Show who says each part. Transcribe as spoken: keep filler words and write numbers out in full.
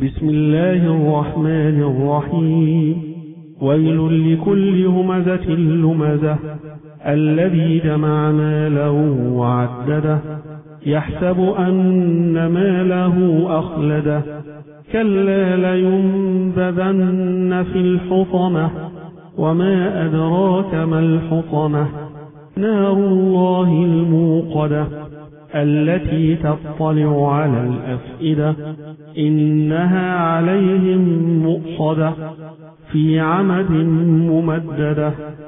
Speaker 1: بسم الله الرحمن الرحيم ويل لكل همزة لمزة الذي جمع مالا وعدده يحسب أن ماله أخلده كلا لينبذن في الحطمة وما أدراك ما الحطمة نار الله الموقدة التي تطلع على الأفئدة إنها عليهم مؤصدة في عمد ممددة.